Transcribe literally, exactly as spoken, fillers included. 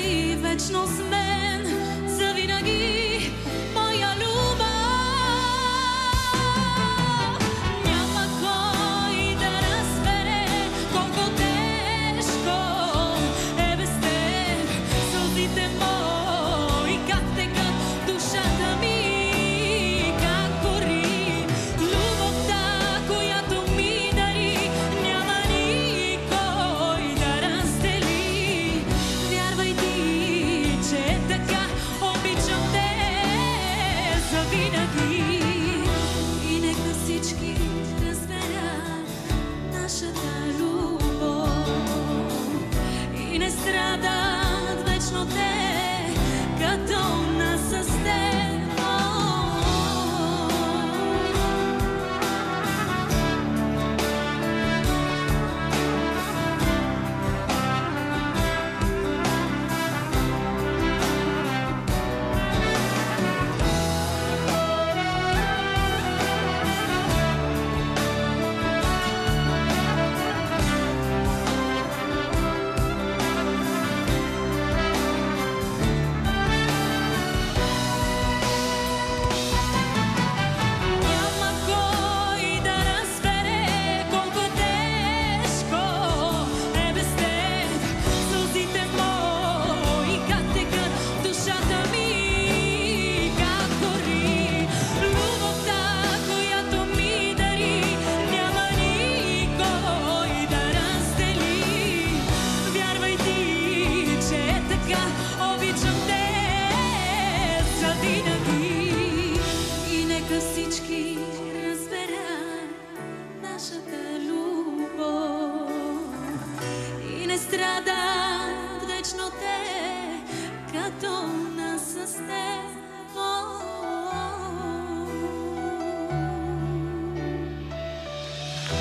си вечно с мен, завинаги, моя любов. Няма кой да разбере колко тежко е без теб. Сълзите мои как текат, душата ми как гори. Любовта, която ми дари, няма никой да раздели. Вярвай ти, че е така, обичам те завинаги. И нека всички разберат нашата любов и не страдат вечно те, като нас с теб. Всички разберат нашата любов и не страда